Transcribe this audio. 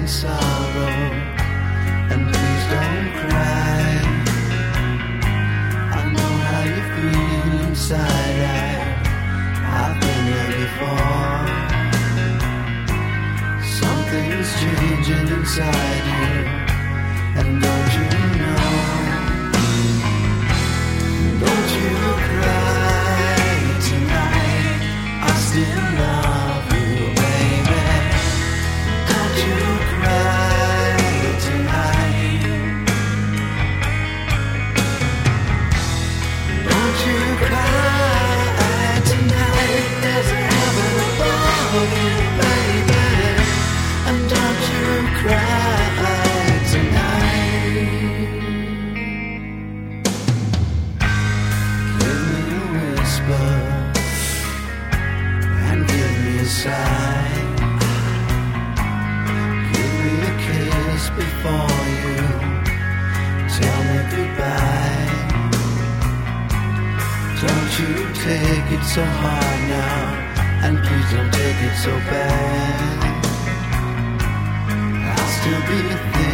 in sorrow, and please don't cry. I know how you feel inside. I've been there before. Something's changing inside you, and don't you know? Don't you cry tonight, I still love you, baby. Don't you cry tonight. Don't you cry tonight, there's a heaven above you, baby. And don't you cry tonight. Give me a whisper and give me a sigh. Give me a kiss before you tell me goodbye. Don't you take it so hard now, and please don't take it so bad. I'll still be